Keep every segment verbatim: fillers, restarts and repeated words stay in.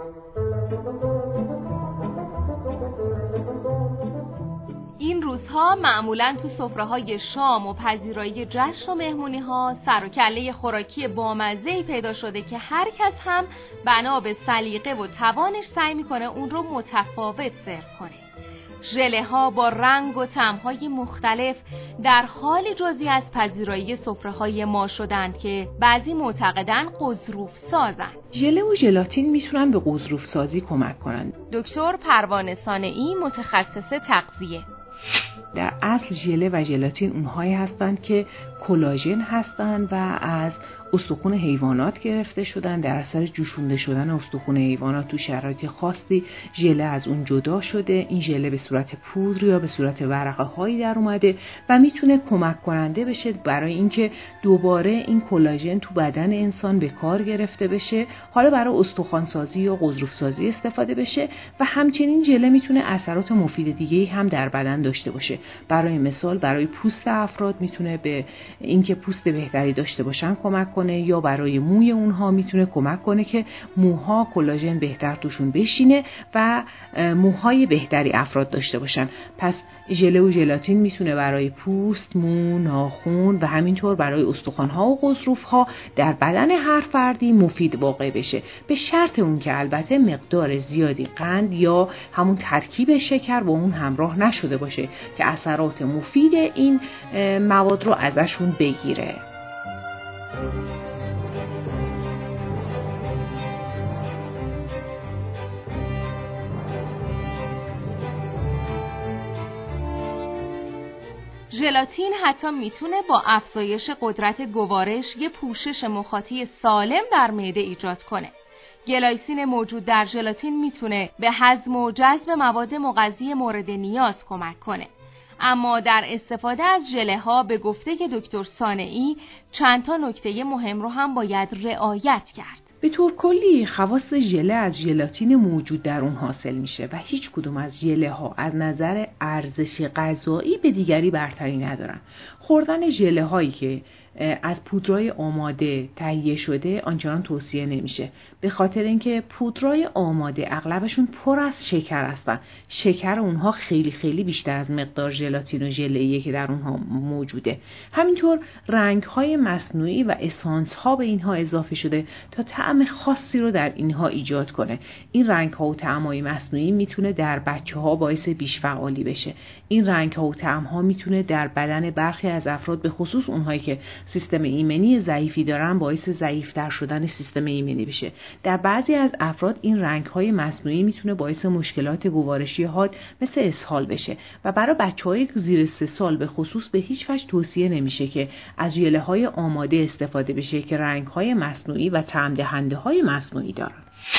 این روزها معمولاً تو سفره‌های شام و پذیرایی جشن و مهمونی‌ها سر و کله خوراکی بامزه‌ای پیدا شده که هر کس هم بنا به سلیقه و توانش سعی می‌کنه اون رو متفاوت سرو کنه. ژله‌ها با رنگ و طعم‌های مختلف در حال جزئی از پذیرایی سفره‌های ما شدند که بعضی معتقدن غضروف سازن. ژله و ژلاتین میتونن به غضروف سازی کمک کنن. دکتر پروانه صانعی، متخصص تغذیه: در اصل ژله و ژلاتین اونهایی هستند که کلاژن هستند و از استخوان حیوانات گرفته شدن. در اثر جوشونده شدن استخوان حیوانات تو شرایط خاصی ژله از اون جدا شده. این ژله به صورت پودر یا به صورت ورقه هایی در اومده و میتونه کمک کننده بشه برای اینکه دوباره این کلاژن تو بدن انسان به کار گرفته بشه، حالا برای استخوان سازی یا غضروف سازی استفاده بشه. و همچنین ژله میتونه اثرات مفید دیگه‌ای هم در بدن داشته باشه. برای مثال برای پوست افراد میتونه به اینکه پوست بهتری داشته باشن کمک کنه، یا برای موی اونها میتونه کمک کنه که موها کلاژن بهتر توشون بشینه و موهای بهتری افراد داشته باشن. پس ژله و ژلاتین میتونه برای پوست، مو، ناخن و همینطور برای استخوان‌ها و غضروف‌ها در بدن هر فردی مفید واقع بشه، به شرط اون که البته مقدار زیادی قند یا همون ترکیب شکر با اون همراه نشده باشه که اثرات مفید این مواد رو ازشون بگیره. ژلاتین حتی میتونه با افزایش قدرت گوارش یه پوشش مخاطی سالم در معده ایجاد کنه. گلایسین موجود در ژلاتین میتونه به هضم و جذب مواد مغذی مورد نیاز کمک کنه. اما در استفاده از ژله ها به گفته دکتر صانعی چند تا نکته مهم رو هم باید رعایت کرد. به طور کلی خواص ژله از ژلاتین موجود در اون حاصل میشه و هیچ کدوم از ژله ها از نظر ارزش غذایی به دیگری برتری ندارن. خوردن ژله هایی که از پودرای آماده تهیه شده آنچنان توصیه نمیشه، به خاطر اینکه پودرای آماده اغلبشون پر از شکر هستن. شکر اونها خیلی خیلی بیشتر از مقدار ژلاتین و ژله‌ای که در اونها موجوده. همینطور رنگ‌های مصنوعی و اسانس‌ها به اینها اضافه شده تا طعم خاصی رو در اینها ایجاد کنه. این رنگ‌ها و طعم‌های مصنوعی میتونه در بچه‌ها باعث بیش‌فعالی بشه. این رنگ‌ها و طعم‌ها میتونه در بدن برخی از افراد، به خصوص اونهایی که سیستم ایمنی ضعیفی دارن، باعث ضعیف‌تر شدن سیستم ایمنی بشه. در بعضی از افراد این رنگ‌های مصنوعی میتونه باعث مشکلات گوارشی حاد مثل اسهال بشه و برای بچه‌های زیر سه سال به خصوص به هیچ وجه توصیه نمیشه که از ژله‌های آماده استفاده بشه که رنگ‌های مصنوعی و طعم دهنده‌های مصنوعی دارن.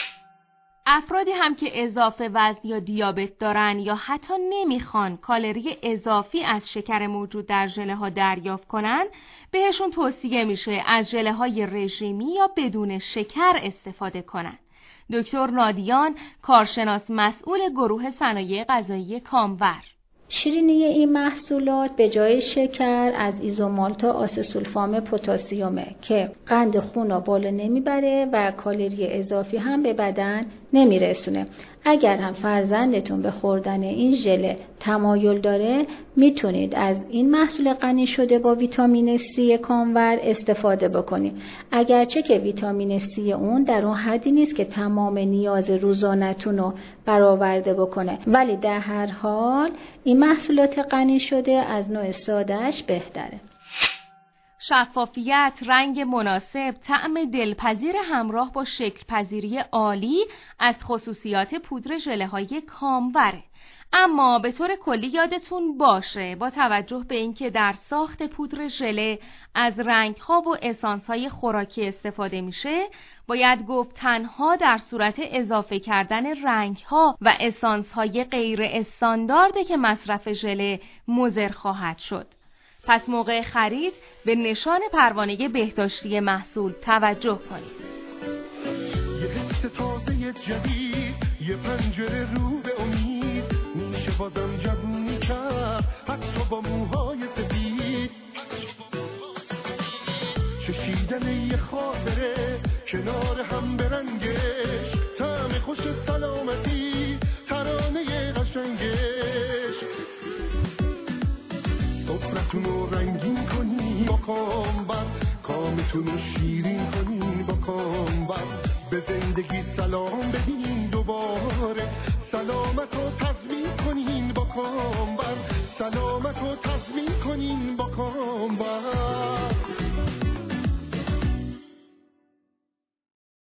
افرادی هم که اضافه وزن یا دیابت دارن یا حتی نمیخوان کالری اضافی از شکر موجود در ژله ها دریافت کنن، بهشون توصیه میشه از ژله های رژیمی یا بدون شکر استفاده کنن. دکتر نادیان، کارشناس مسئول گروه صنایع غذایی کامور: شیرینی این محصولات به جای شکر از ایزومالتا آسسولفام پتاسیمه که قند خون را بالا نمیبره و کالری اضافی هم به بدن نمیرسونه. اگر هم فرزندتون به خوردن این ژله تمایل داره، میتونید از این محصول غنی شده با ویتامین سی کامور استفاده بکنید. اگرچه که ویتامین سی اون در اون حدی نیست که تمام نیاز روزانه‌تون رو برآورده بکنه، ولی در هر حال این محصولات غنی شده از نوع سادهش بهتره. شفافیت، رنگ مناسب، طعم دلپذیر همراه با شکل پذیری عالی از خصوصیات پودر ژله‌های کاموره. اما به طور کلی یادتون باشه با توجه به اینکه در ساخت پودر ژله از رنگ‌ها و اسانس‌های خوراکی استفاده میشه، باید گفت تنها در صورت اضافه کردن رنگ‌ها و اسانس‌های غیر استاندارده که مصرف ژله مضر خواهد شد. پس موقع خرید به نشان پروانه بهداشتی محصول توجه کنید. یه حس تازه جدید، یه پنجره رو به امید، میشه بازم جوونی کرد حتی با موهای سفید. چشیدن یه خاطره کنار هم برنگش، طعم خوش دلتونو رنگین کنی با کامبر، کامتونو شیرین کنی با کامبر. به زندگی سلام بدین دوباره، سلامت و